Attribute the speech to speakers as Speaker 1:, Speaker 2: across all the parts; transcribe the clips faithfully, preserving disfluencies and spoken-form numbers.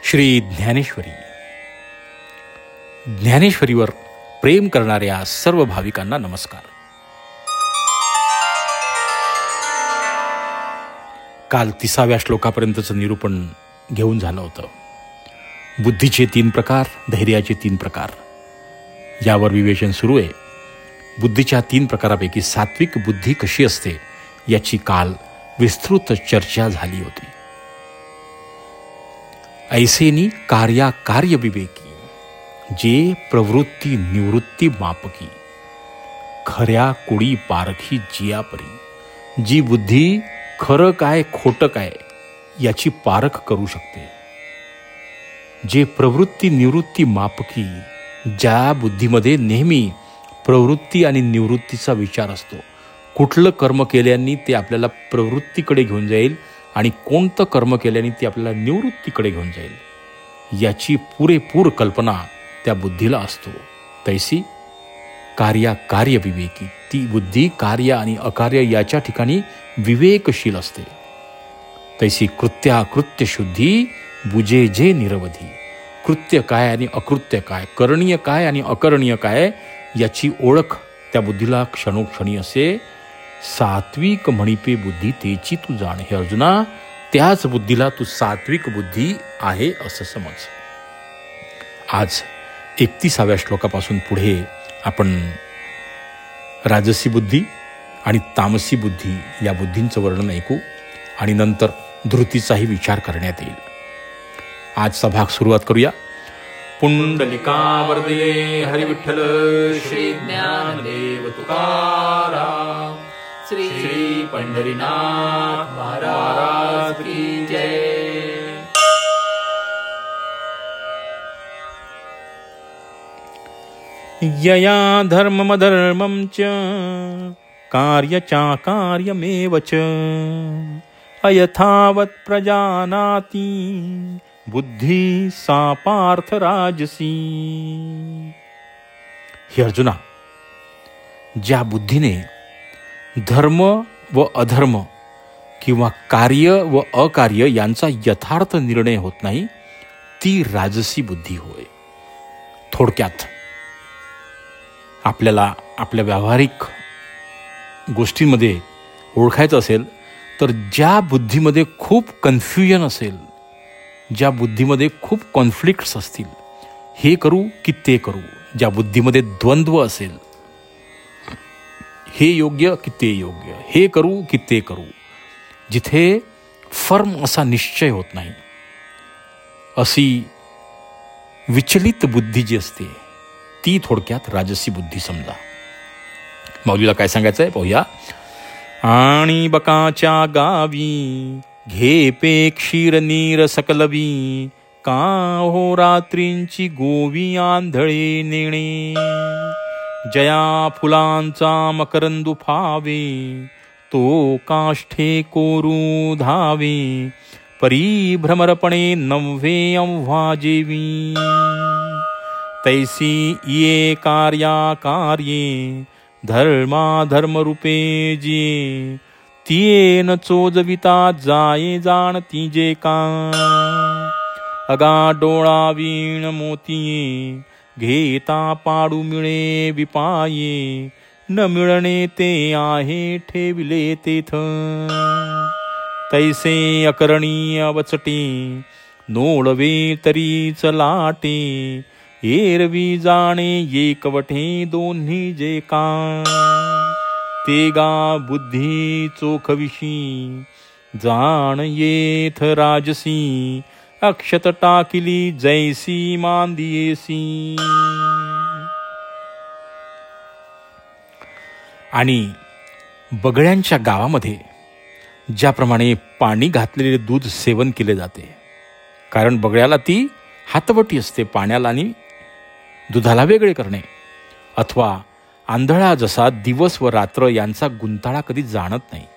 Speaker 1: श्री ज्ञानेश्वरी. ज्ञानेश्वरीवर प्रेम करणाऱ्या सर्व भाविकांना नमस्कार. काल तिसाव्या श्लोकापर्यंतचं निरूपण घेऊन झालं होतं. बुद्धीचे तीन प्रकार, धैर्याचे तीन प्रकार, यावर विवेचन सुरू आहे. बुद्धीच्या तीन प्रकारापैकी सात्विक बुद्धी कशी असते याची काल विस्तृत चर्चा झाली होती. ऐसेनी कार्या कार्य विवेकी, जे प्रवृत्ती निवृत्ती मापकी, खऱ्या कुडी पारखी जियापरी, जी बुद्धी खरं काय खोटं काय याची पारख करू शकते. जे प्रवृत्ती निवृत्ती मापकी, ज्या बुद्धीमध्ये नेहमी प्रवृत्ती आणि निवृत्तीचा विचार असतो. कुठलं कर्म केल्याने ते आपल्याला प्रवृत्तीकडे घेऊन जाईल आणि कोणतं कर्म केल्याने ते आपल्याला निवृत्तीकडे घेऊन जाईल याची पुरेपूर कल्पना त्या बुद्धीला असतो. तैसी कार्या कार्य विवेकी, ती बुद्धी कार्य आणि अकार्य याच्या ठिकाणी विवेकशील असते. तैसी कृत्याकृत्य शुद्धी बुजे जे निरवधी, कृत्य काय आणि अकृत्य काय, करणीय काय आणि अकरणीय काय याची ओळख त्या बुद्धीला क्षणोक्षणी असे. सात्विक म्हणिपे बुद्धी तेची तू जाण. हे अर्जुना, त्याच बुद्धीला तू सात्विक बुद्धी आहे असं समज. आज एकतीसाव्या श्लोकापासून पुढे आपण राजसी बुद्धी आणि तामसी बुद्धी या बुद्धींचं वर्णन ऐकू आणि नंतर धृतीचाही विचार करण्यात येईल. आजचा भाग सुरुवात करूया. पुंडलिका वरदे हरी विठ्ठल श्री ज्ञानदेव तुकाराम, श्री श्री पंढरीनाथ महाराज की जय. यया धर्ममधर्मं च कार्यचा कार्यमेव च अयथावत् प्रजानाति बुद्धी सा पार्थ राजसी. हे अर्जुना, ज्या बुद्धीने धर्म व अधर्म किंवा कार्य व अकार्य यांचा यथार्थ निर्णय होत नाही, ती राजसी बुद्धी होय. थोडक्यात आपल्याला आपल्या व्यावहारिक गोष्टींमध्ये ओळखायचं असेल तर ज्या बुद्धीमध्ये खूप कन्फ्युजन असेल, ज्या बुद्धीमध्ये खूप कॉन्फ्लिक्ट्स असतील, हे करू की ते करू, ज्या बुद्धीमध्ये द्वंद्व असेल, हे योग्य की ते योग्य, हे करू की ते करू, जिथे फर्म असा निश्चय होत नाही, अशी विचलित बुद्धी जी असते ती थोडक्यात राजसी बुद्धी समजा. माऊलीला काय सांगायचं आहे पाहूया. आणि बकाच्या गावी घेपे क्षीर नीर सकलवी, का हो रात्रींची गोवी आंधळे नेणे, जया फुलांचा मकरंदू फावे, तो काष्ठे कोरू धावे, परिभ्रमरपणे नव्हे अव्हा जेवी, तैसी ये कार्या कार्ये धर्मा धर्मरूपे जे, तिये न चोजविता जाये जाणती जे का, अगा डोळा वीण मोतिये, घेता पाडू मिळे विपाये, न मिळणे ते आहे ठेविले तेथ, तैसे अकरणीय वचटे, नोळवे तरीच लाटे, एरवी जाणे एकवटे दोन्ही जे का, ते गा बुद्धी चोखविशी, जाण येथ राजसी, अक्षत टाकिली जैसी मांदियेसी. आणि बगळ्यांच्या गावामध्ये ज्याप्रमाणे पाणी घातलेले दूध सेवन केले जाते, कारण बगळ्याला ती हातवटी असते पाण्याला आणि दुधाला वेगळे करणे, अथवा आंधळा जसा दिवस व रात्र यांचा गुंताळा कधी जाणत नाही,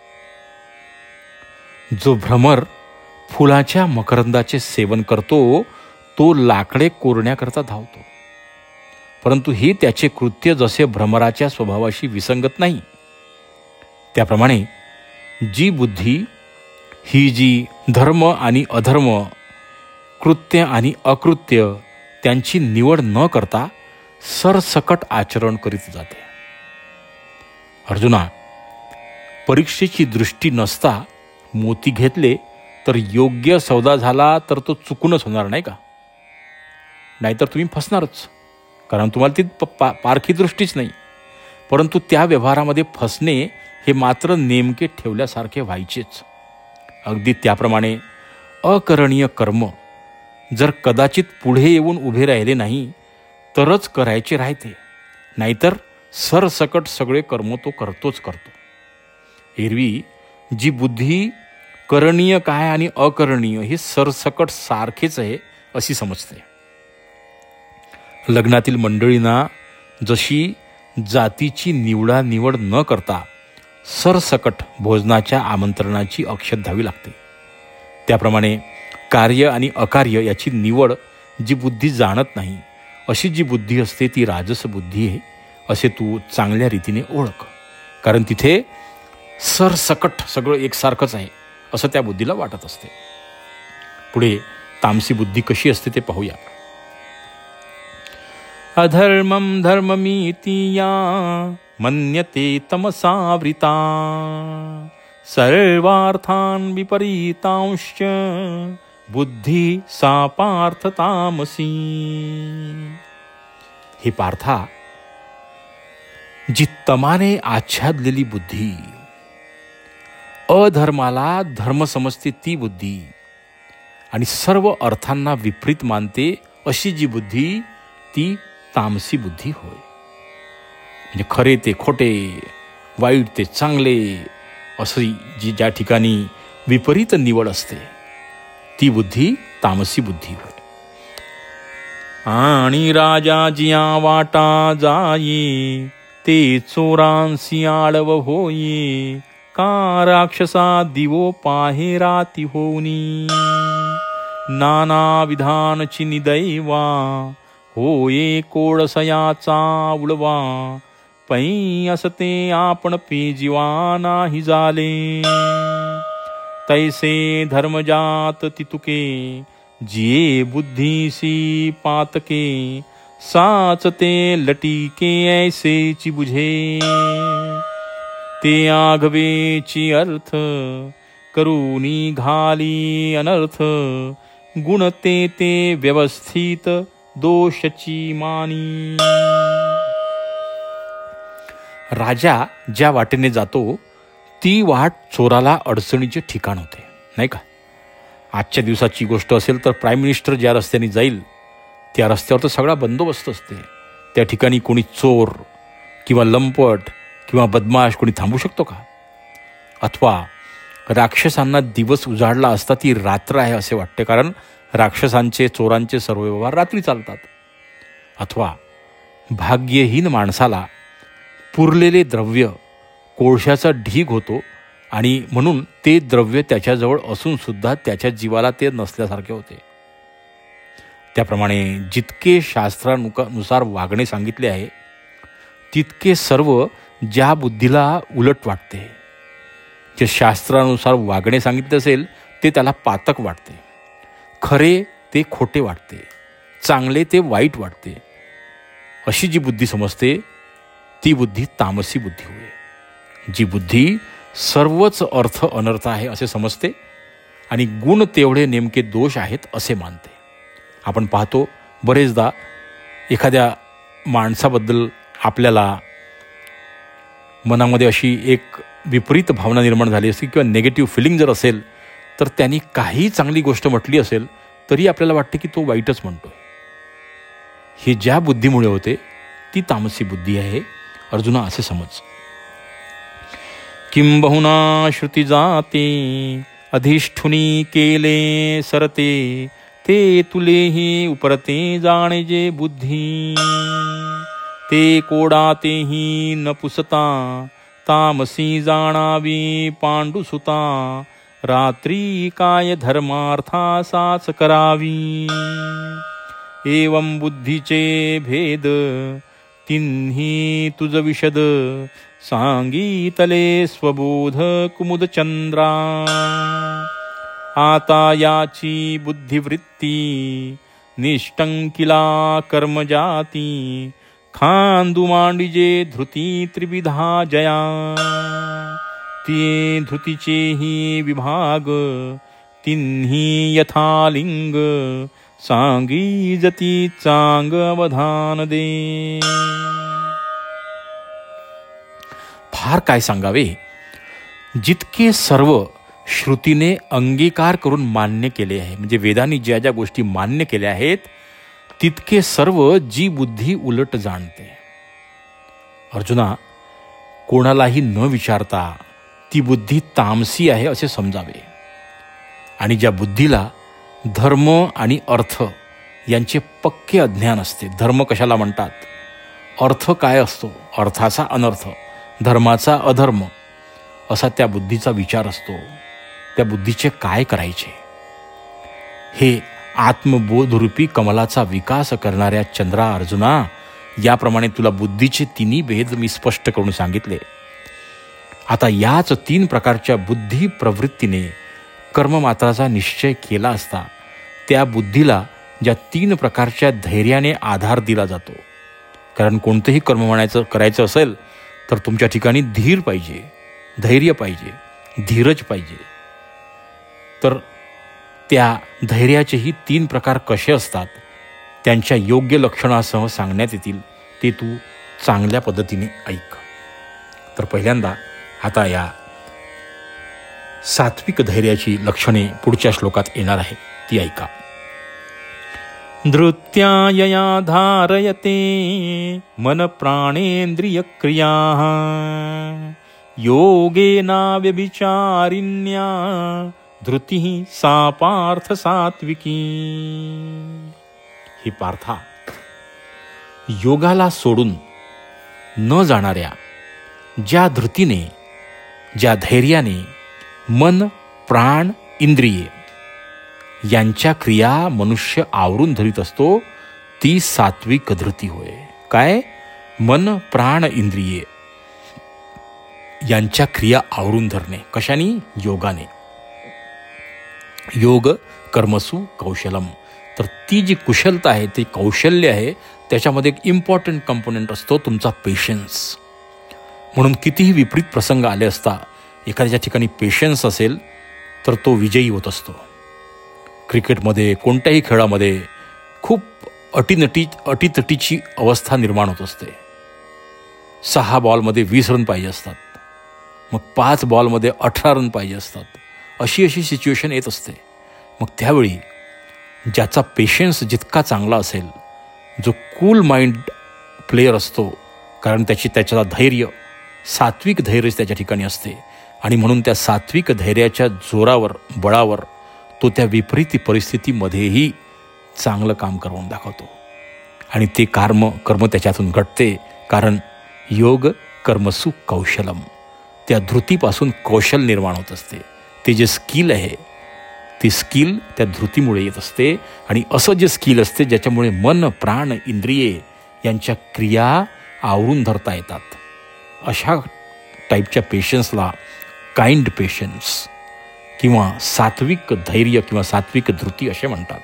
Speaker 1: जो भ्रमर फुलाच्या मकरंदाचे सेवन करतो तो लाकडे कोरण्याकरता धावतो, परंतु हे त्याचे कृत्य जसे भ्रमराच्या स्वभावाशी विसंगत नाही. त्याप्रमाणे जी बुद्धी ही जी धर्म आणि अधर्म कृत्य आणि अकृत्य त्यांची निवड न करता सरसकट आचरण करीत जाते. अर्जुना, परीक्षेची दृष्टी नसता मोती घेतले तर योग्य सौदा झाला तर तो चुकूनच होणार नाही का? नाहीतर तुम्ही फसणारच, कारण तुम्हाला ती प पा पारखी दृष्टीच नाही. परंतु त्या व्यवहारामध्ये फसणे हे मात्र नेमके ठेवल्यासारखे व्हायचेच. अगदी त्याप्रमाणे अकरणीय कर्म जर कदाचित पुढे येऊन उभे राहिले नाही तरच करायचे राहते, नाहीतर सरसकट सगळे कर्म तो करतोच करतो. एरवी जी बुद्धी करणीय काय आणि अकरणीय हे सरसकट सारखेच आहे अशी समजते. लग्नातील मंडळींना जशी जातीची निवडा निवड न करता सरसकट भोजनाच्या आमंत्रणाची अक्षत द्यावी लागते, त्याप्रमाणे कार्य आणि अकार्य याची निवड जी बुद्धी जाणत नाही अशी जी बुद्धी असते ती राजस बुद्धी आहे असे तू चांगल्या रीतीने ओळख. कारण तिथे सरसकट सगळं एकसारखंच आहे असं त्या बुद्धीला वाटत असते. पुढे तामसी बुद्धी कशी असते ते पाहूया. अधर्मम धर्ममीति या मन्यते तमसावृता सर्वार्थान विपरीतांश्च बुद्धी सा पार्थ तामसी. हे पार्था, जी तमाने आच्छादलेली बुद्धी, अधर्माला धर्म समजते ती बुद्धी आणि सर्व अर्थांना विपरीत मानते अशी जी बुद्धी ती तामसी बुद्धी होय. म्हणजे खरे ते खोटे, वाईट ते चांगले अशी जी ज्या ठिकाणी विपरीत निवड असते ती बुद्धी तामसी बुद्धी होय. आणि राजा जिया वाटा जाये ते चोरांसी आळव होये का राक्षसा दिवो पाहे राती होनी नाना विधानची निदैवा होये कोळसयाचा उळवा पै असते आपण पे जीवा नाही झाले तैसे धर्मजात तितुके जिये बुद्धीसी पातके साचते लटीके ऐसेची बुझे ते आघवेची अर्थ करूनी घाली अनर्थ गुणते ते व्यवस्थित दोषची मानी. राजा ज्या वाटेने जातो ती वाट चोराला अडचणीचे ठिकाण होते, नाही का? आजच्या दिवसाची गोष्ट असेल तर प्राईम मिनिस्टर ज्या रस्त्याने जाईल त्या रस्त्यावर तर सगळा बंदोबस्त असते. त्या ठिकाणी कोणी चोर किंवा लंपट किंवा बदमाश कोणी थांबू शकतो का? अथवा राक्षसांना दिवस उजाडला असता ती रात्र आहे असे वाटते, कारण राक्षसांचे चोरांचे सर्व व्यवहार रात्री चालतात. अथवा भाग्यहीन माणसाला पुरलेले द्रव्य कोळशाचा ढीग होतो आणि म्हणून ते द्रव्य त्याच्याजवळ असून सुद्धा त्याच्या जीवाला ते नसल्यासारखे होते. त्याप्रमाणे जितके शास्त्रानुसार वागणे सांगितले आहे तितके सर्व ज्या बुद्धीला उलट वाटते, जे शास्त्रानुसार वागणे सांगितले असेल ते त्याला पातक वाटते, खरे ते खोटे वाटते, चांगले ते वाईट वाटते, अशी जी बुद्धी समजते ती बुद्धी तामसी बुद्धी होय. जी बुद्धी सर्वच अर्थ अनर्थ आहे असे समजते आणि गुण तेवढे नेमके दोष आहेत असे मानते. आपण पाहतो बरेचदा एखाद्या माणसाबद्दल आपल्याला मनामध्ये अशी एक विपरीत भावना निर्माण झाली असते किंवा नेगेटिव्ह फिलिंग जर असेल तर त्यांनी काही चांगली गोष्ट म्हटली असेल तरी आपल्याला वाटते की तो वाईटच म्हणतोय. हे ज्या बुद्धीमुळे होते ती तामसी बुद्धी आहे. अर्जुना असे समज. किंबहुना श्रुती जाते अधिष्ठुनी केले सरते ते तुलेही उपरते जाणे जे बुद्धी ते कोडातेही न पुसता तामसी जाणावी पांडुसुता रात्री काय धर्मार्था साच करावी एवं बुद्धीचे भेद तिन्ही तुझ विशद सांगीतले स्वबोध कुमुद चंद्रा आता याची बुद्धिवृत्ती निष्टंकिला कर्मजाती खांदू मांडिजे धृती त्रिविधा जया ते धृतीचेही विभाग तिन्ही यथालिंग सांगी जती चांग अवधान दे. फार काय सांगावे. जितके सर्व श्रुतीने अंगीकार करून मान्य केले आहे, म्हणजे वेदांनी ज्या ज्या गोष्टी मान्य केल्या आहेत तितके सर्व जी बुद्धी उलट जाणते. अर्जुना, कोणालाही न विचारता ती बुद्धी तामसी आहे असे समजावे. आणि ज्या बुद्धीला धर्म आणि अर्थ यांचे पक्के अज्ञान असते. धर्म कशाला म्हणतात, अर्थ काय असतो, अर्थाचा अनर्थ, धर्माचा अधर्म असा त्या बुद्धीचा विचार असतो. त्या बुद्धीचे काय करायचे हे आत्मबोधरूपी कमलाचा विकास करणाऱ्या चंद्रा अर्जुना, याप्रमाणे तुला बुद्धीचे तिन्ही भेद मी स्पष्ट करून सांगितले. आता याच तीन प्रकारच्या बुद्धी प्रवृत्तीने कर्ममात्राचा निश्चय केला असता त्या बुद्धीला ज्या तीन प्रकारच्या धैर्याने आधार दिला जातो. कारण कोणतंही कर्म म्हणायचं करायचं असेल तर तुमच्या ठिकाणी धीर पाहिजे, धैर्य पाहिजे, धीरज पाहिजे. तर त्या धैर्याचेही तीन प्रकार कसे असतात त्यांच्या योग्य लक्षणासह सांगण्यात येतील, ते तू चांगल्या पद्धतीने ऐक. तर पहिल्यांदा आता या सात्विक धैर्याची लक्षणे पुढच्या श्लोकात येणार आहे, ती ऐका. धृत्यायया धारयते मन प्राणेंद्रिय क्रिया योगेना व्यभिचारिण्या धृती सा पार्थ सात्विकी. ही पार्था, योगाला सोडून न जाणाऱ्या ज्या धृतीने, ज्या धैर्याने मन, प्राण, इंद्रिये यांच्या क्रिया मनुष्य आवरून धरीत असतो ती सात्विक धृती होय. काय? मन, प्राण, इंद्रिये यांच्या क्रिया आवरून धरणे. कशाने? योगाने. योग कर्मसु कौशलम. तर ती जी कुशलता आहे, ती कौशल्य आहे, त्याच्यामध्ये एक इम्पॉर्टंट कंपोनेंट असतो तुमचा पेशन्स. म्हणून कितीही विपरीत प्रसंग आले असता एखाद्या ठिकाणी पेशन्स असेल तर तो विजयी होत असतो. क्रिकेटमध्ये, कोणत्याही खेळामध्ये खूप अटीनटी अटीतटीची अवस्था निर्माण होत असते. सहा बॉलमध्ये वीस रन पाहिजे असतात, मग पाच बॉलमध्ये अठरा रन पाहिजे असतात. अशी अशी सिच्युएशन येत असते. मग त्यावेळी ज्याचा पेशन्स जितका चांगला असेल, जो कूल माइंड प्लेयर असतो, कारण त्याची त्याच्याला धैर्य, सात्विक धैर्य त्याच्या ठिकाणी असते, आणि म्हणून त्या सात्विक धैर्याच्या जोरावर, बळावर तो त्या विपरीत परिस्थितीमध्येही चांगलं काम करून दाखवतो. आणि ते कर्म कर्म त्याच्यातून घडते. कारण योग कर्मसु कौशलम, त्या धृतीपासून कौशल निर्माण होत असते. ते जे स्किल आहे, ती स्किल त्या धृतीमुळे येत असते. आणि असं जे स्किल असते ज्याच्यामुळे मन, प्राण, इंद्रिये यांच्या क्रिया आवरून धरता येतात, अशा टाईपच्या पेशन्सला काइंड पेशन्स किंवा सात्विक धैर्य किंवा सात्विक धृती असे म्हणतात.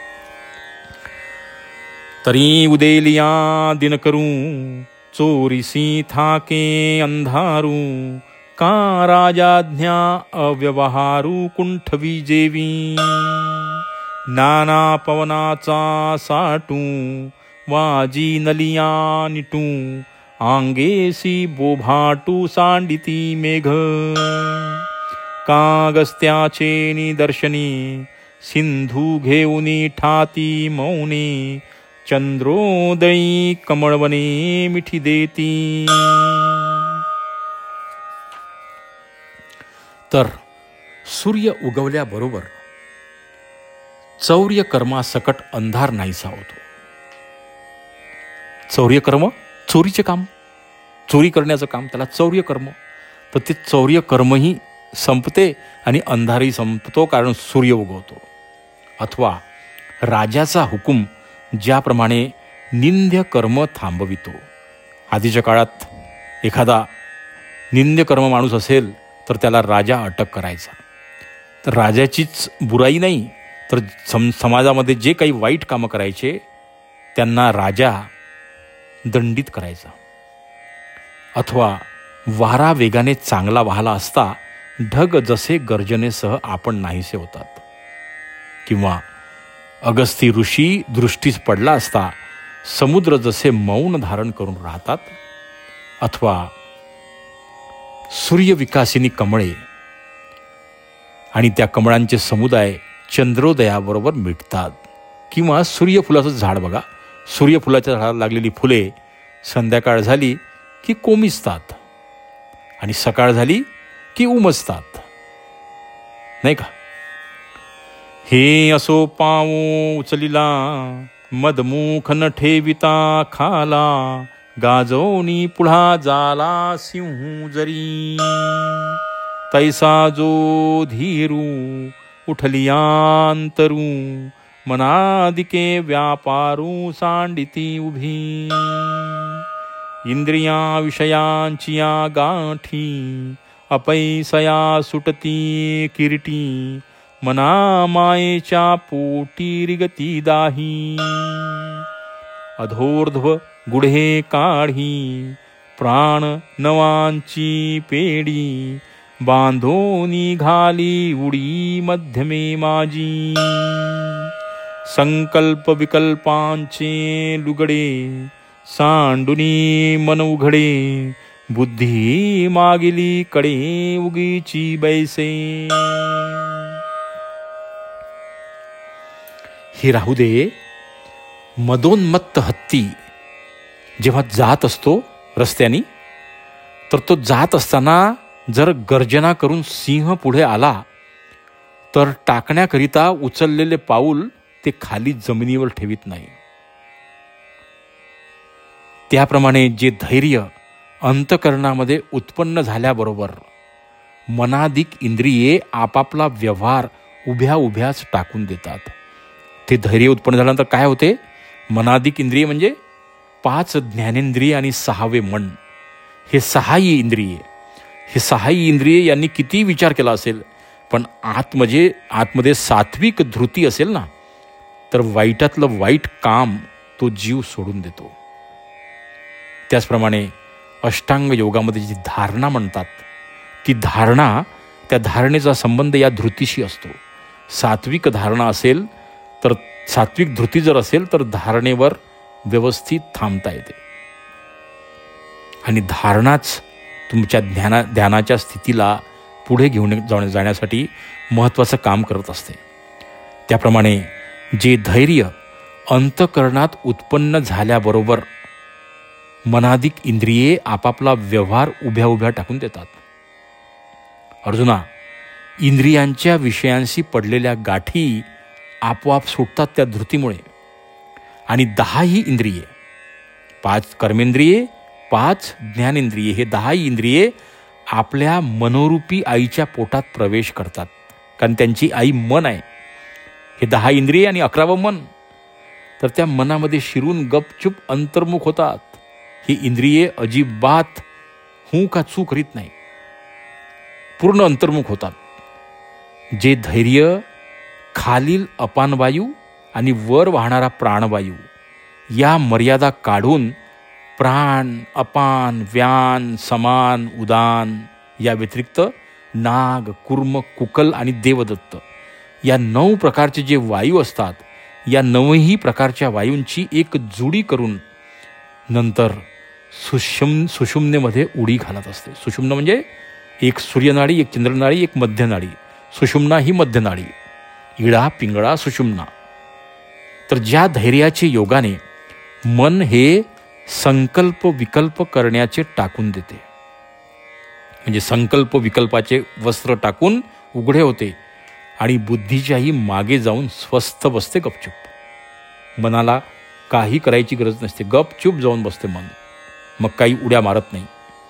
Speaker 1: तरी उदेलिया दिन करू चोरीसी थाके अंधारू का राजाज्ञा अव्यवहारू कुंठवी जेवी नाना पवनाचा साटू वाजी नलिया निटू आंगेसी बोभाटू सांडिती मेघ कागस्त्याचे निदर्शनी सिंधू घेऊनी ठाती मौनी चंद्रोदयी कमळवने मिठी देती. तर सूर्य उगवल्याबरोबर चौर्य कर्मासकट अंधार नाहीसा होतो. चौर्य कर्म, चोरीचे काम, चोरी करण्याचं काम, त्याला चौर्य कर्म. तर ते चौर्य कर्मही संपते आणि अंधारही संपतो, कारण सूर्य उगवतो. अथवा राजाचा हुकूम ज्याप्रमाणे निंद्य कर्म थांबवितो. आधीच्या काळात एखादा निंद्य कर्म माणूस असेल तर त्याला राजा अटक करायचा. राजाचीच बुराई नाही, तर सम समाजामध्ये जे काही वाईट कामं करायचे त्यांना राजा दंडित करायचा. अथवा वारा वेगाने चांगला वाहला असता ढग जसे गर्जनेसह आपण नाहीसे होतात. किंवा अगस्ती ऋषी दृष्टीस पडला असता समुद्र जसे मौन धारण करून राहतात. अथवा सूर्यविकासिनी कमळे आणि त्या कमळांचे समुदाय चंद्रोदयाबरोबर मिटतात. किंवा सूर्यफुलाचं झाड बघा, सूर्यफुलाच्या झाडाला लागलेली फुले संध्याकाळ झाली की कोमिजतात आणि सकाळ झाली की उमजतात, नाही का? हे असो पावो उचलिला मदमुख न ठेविता खाला, गाजवणी पुढा जाला सिंहू जरी, तैसा जो धीरू उठलियांतरू, मनादिके व्यापारू सांडिती उभी, इंद्रिया विषयांची या गाठी, अपैसया सुटती किरीटी, मना मायेच्या पोटी रिगती दाही, अधोर्ध्व गुढे काढी, प्राण नवांची पेडी, बांधोनी घाली उडी मध्यमे माझी, संकल्प विकल्पांचे लुगडे, सांडुनी मन उघडे, बुद्धी मागिली कडे उगीची बैसे. हे राहू दे, मदोन्मत्त हत्ती जेव्हा जात असतो रस्त्यानी, तर तो जात असताना जर गर्जना करून सिंह पुढे आला तर टाकण्याकरिता उचललेले पाऊल ते खाली जमिनीवर ठेवीत नाही. त्याप्रमाणे जे धैर्य अंतःकरणामध्ये उत्पन्न झाल्याबरोबर मनाधिक इंद्रिये आपापला व्यवहार उभ्या उभ्याच टाकून देतात. ते धैर्य उत्पन्न झाल्यानंतर काय होते? मनाधिक इंद्रिय म्हणजे पाच ज्ञानेंद्रिय आणि सहावे मन, हे सहाही इंद्रिये हे सहाही इंद्रिये यांनी किती विचार केला असेल, पण आत म्हणजे आतमध्ये सात्विक धृती असेल ना, तर वाईटातलं वाईट काम तो जीव सोडून देतो. त्याचप्रमाणे अष्टांग योगामध्ये जी धारणा म्हणतात, ती धारणा, त्या धारणेचा संबंध या धृतीशी असतो. सात्विक धारणा असेल तर, सात्विक धृती जर असेल तर धारणेवर व्यवस्थित थांबता येते आणि धारणाच तुमच्या ध्याना ध्यानाच्या स्थितीला पुढे घेऊन जाण्या जाण्यासाठी महत्त्वाचं काम करत असते. त्याप्रमाणे जे धैर्य अंतःकरणात उत्पन्न झाल्याबरोबर मनाधिक इंद्रिये आपापला व्यवहार उभ्या उभ्या टाकून देतात. अर्जुना, इंद्रियांच्या विषयांशी पडलेल्या गाठी आपोआप सुटतात त्या धृतीमुळे. आणि दहाही इंद्रिये, पाच कर्मेंद्रिये, पाच ज्ञानेंद्रिये, हे दहाही इंद्रिये आपल्या मनोरूपी आईच्या पोटात प्रवेश करतात, कारण त्यांची आई मन आहे. हे दहा इंद्रिये आणि अकरावं मन, तर त्या मनामध्ये शिरून गपचूप अंतर्मुख होतात. ही इंद्रिये अजिबात हूं का चू करीत नाही, पूर्ण अंतर्मुख होतात. जे धैर्य खालील अपानवायू आणि वर वाहणारा प्राणवायू या मर्यादा काढून प्राण, अपान, व्यान, समान, उदान या व्यतिरिक्त नाग, कुर्म, कुकल आणि देवदत्त या नऊ प्रकारचे जे वायू असतात, या नऊही प्रकारच्या वायूंची एक जुडी करून नंतर सुषुम सुषुम्नेमध्ये उडी घालत असते. सुषुम्न म्हणजे एक सूर्यनाडी, एक चंद्रनाडी, एक मध्यनाडी. सुषुम्ना ही मध्यनाडी, इडा, पिंगळा, सुषुम्ना. तर ज्या धैर्याचे योगाने मन हे संकल्प विकल्प करण्याचे टाकून देते, म्हणजे संकल्प विकल्पाचे वस्त्र टाकून उघडे होते आणि बुद्धीच्याही मागे जाऊन स्वस्थ बसते गपचूप. मनाला काही करायची गरज नसते, गपचूप जाऊन बसते मन, मग काही उड्या मारत नाही.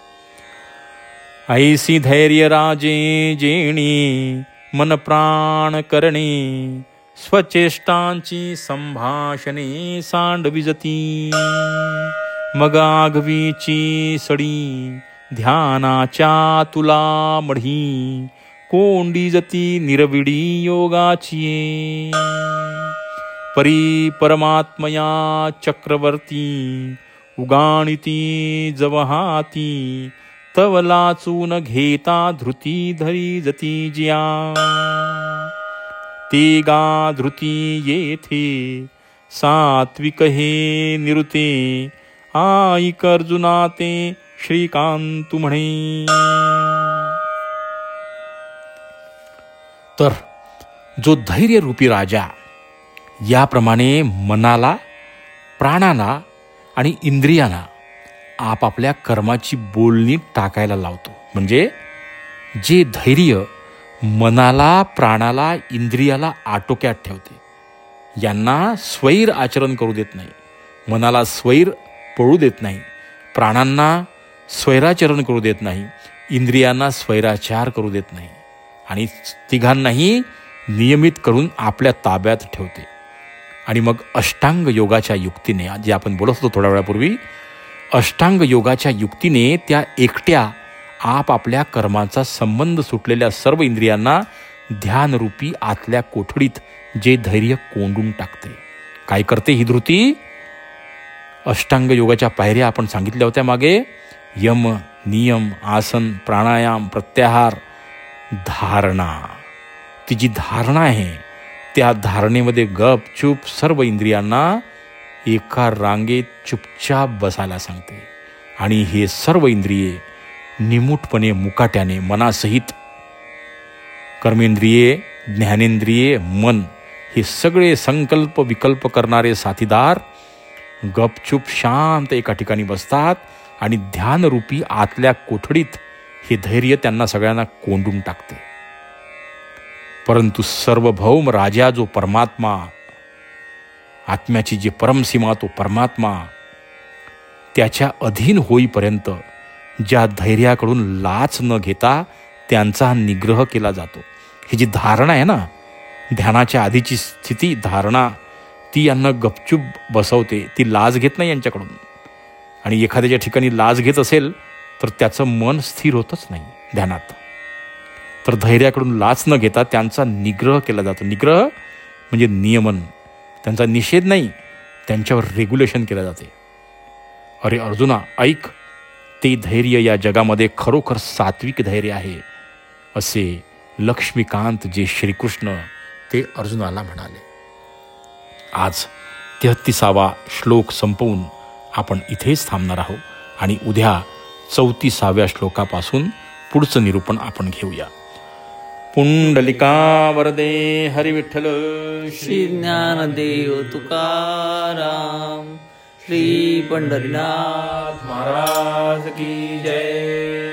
Speaker 1: ऐसी धैर्य राजे जेणी मन प्राण करणे, स्वचेष्टांची संभाषणे सांडविजती, मग आघवीची सडी ध्यानाच्या तुला मढी, कोंडी जती निरविडी योगाची परी परमात्मया चक्रवर्ती उगाणिती जवहाती तव लाचून घेता धृती धरी जती जिया ते गा धृती येथे सात्विक हे निरुते आईक अर्जुना ते श्रीकांत म्हणे. तर जो धैर्य रूपी राजा याप्रमाणे मनाला, प्राणाला आणि इंद्रियांना आपापल्या कर्माची बोलणी टाकायला लावतो. म्हणजे जे धैर्य मनाला, प्राणाला, इंद्रियाला आटोक्यात ठेवते, यांना स्वैर आचरण करू देत नाही, मनाला स्वैर पळू देत नाही, प्राणांना स्वैराचरण करू देत नाही, इंद्रियांना स्वैराचार करू देत नाही आणि तिघांनाही नियमित करून आपल्या ताब्यात ठेवते. आणि मग अष्टांग योगाच्या युक्तीने, जे आपण बोलत होतो थोड्या वेळापूर्वी, अष्टांग योगाच्या युक्तीने त्या एकट्या आपापल्या कर्माचा संबंध सुटलेल्या सर्व इंद्रियांना ध्यानरूपी आतल्या कोठडीत जे धैर्य कोंडून टाकते. काय करते ही धृती? अष्टांग योगाच्या पायऱ्या आपण सांगितल्या होत्या मागे. यम, नियम, आसन, प्राणायाम, प्रत्याहार, धारणा. ती जी धारणा आहे त्या धारणेमध्ये गपचूप सर्व इंद्रियांना एका रांगेत चुपचाप बसायला सांगते. आणि हे सर्व इंद्रिये निमूटपणे मुकाट्याने मनासहित कर्मेंद्रिये, ज्ञानेंद्रिये, मन हे सगळे संकल्प विकल्प करणारे साथीदार गपचूप शांत एका ठिकाणी बसतात आणि ध्यानरूपी आतल्या कोठडीत हे धैर्य त्यांना सगळ्यांना कोंडून टाकते. परंतु सार्वभौम राजा जो परमात्मा, आत्म्याची जी परमसीमा तो परमात्मा, त्याच्या अधीन होईपर्यंत ज्या धैर्याकडून लाच न घेता त्यांचा निग्रह केला जातो. ही जी धारणा आहे ना, ध्यानाच्या आधीची स्थिती धारणा, ती यांना गपचूप बसवते. ती लाज घेत नाही यांच्याकडून. आणि एखाद्याच्या ठिकाणी लाज घेत असेल तर त्याचं मन स्थिर होतच नाही ध्यानात. तर धैर्याकडून लाच न घेता त्यांचा निग्रह केला जातो. निग्रह म्हणजे नियमन, त्यांचा निषेध नाही, त्यांच्यावर रेग्युलेशन केलं जाते. अरे अर्जुना ऐक, ते धैर्य या जगामध्ये खरोखर सात्विक धैर्य आहे, असे लक्ष्मीकांत जे श्रीकृष्ण ते अर्जुनाला म्हणाले. आज तेहत्तीसावा श्लोक संपवून आपण इथेच थांबणार आहोत आणि उद्या चौतीसाव्या श्लोकापासून पुढचं निरूपण आपण घेऊया. पुंडलिका वरदे हरी विठ्ठल
Speaker 2: श्री ज्ञानदेव तुकाराम श्री पंढरीनाथ
Speaker 1: महाराज की जय.